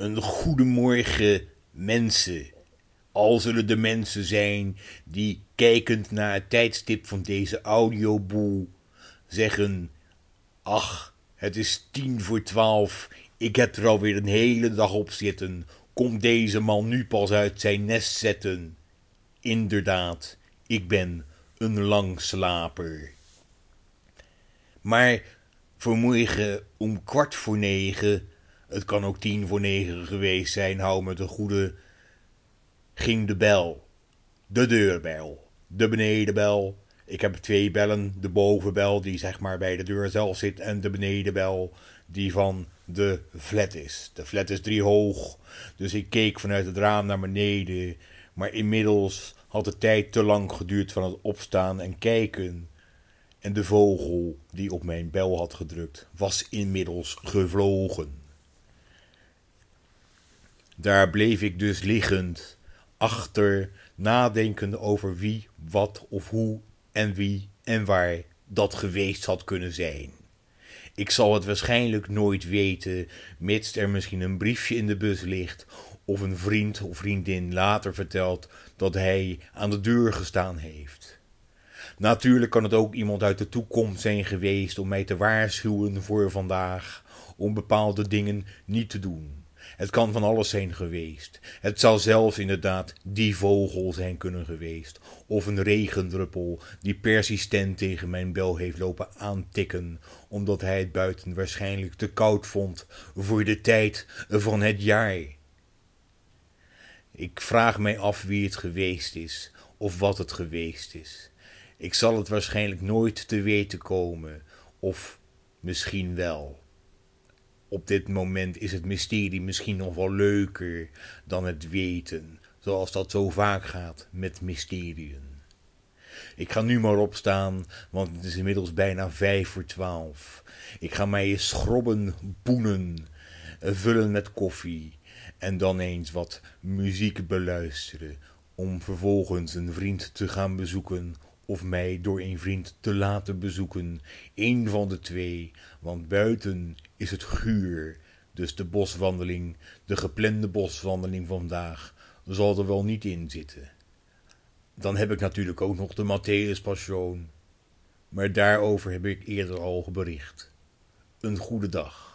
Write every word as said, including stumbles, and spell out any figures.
Een goedemorgen, mensen. Al zullen de mensen zijn die, kijkend naar het tijdstip van deze audioboel, zeggen: ach, het is tien voor twaalf, ik heb er alweer een hele dag op zitten. Komt deze man nu pas uit zijn nest zetten? Inderdaad, ik ben een langslaper. Maar vanmorgen om kwart voor negen, het kan ook tien voor negen geweest zijn, hou me te goede, ging de bel. De deurbel. De benedenbel. Ik heb twee bellen. De bovenbel die zeg maar bij de deur zelf zit en de benedenbel die van de flat is. De flat is drie hoog, dus ik keek vanuit het raam naar beneden. Maar inmiddels had de tijd te lang geduurd van het opstaan en kijken. En de vogel die op mijn bel had gedrukt was inmiddels gevlogen. Daar bleef ik dus liggend, achter, nadenkend over wie, wat of hoe en wie en waar dat geweest had kunnen zijn. Ik zal het waarschijnlijk nooit weten, mits er misschien een briefje in de bus ligt, of een vriend of vriendin later vertelt dat hij aan de deur gestaan heeft. Natuurlijk kan het ook iemand uit de toekomst zijn geweest om mij te waarschuwen voor vandaag, om bepaalde dingen niet te doen. Het kan van alles zijn geweest. Het zou zelfs inderdaad die vogel zijn kunnen geweest. Of een regendruppel die persistent tegen mijn bel heeft lopen aantikken, omdat hij het buiten waarschijnlijk te koud vond voor de tijd van het jaar. Ik vraag mij af wie het geweest is, of wat het geweest is. Ik zal het waarschijnlijk nooit te weten komen, of misschien wel. Op dit moment is het mysterie misschien nog wel leuker dan het weten, zoals dat zo vaak gaat met mysteriën. Ik ga nu maar opstaan, want het is inmiddels bijna vijf voor twaalf. Ik ga mij eens schrobben, boenen, vullen met koffie en dan eens wat muziek beluisteren, om vervolgens een vriend te gaan bezoeken of mij door een vriend te laten bezoeken. Eén van de twee, want buiten is het guur, dus de boswandeling, de geplande boswandeling vandaag, zal er wel niet in zitten. Dan heb ik natuurlijk ook nog de Matthäus Passion, maar daarover heb ik eerder al bericht. Een goede dag.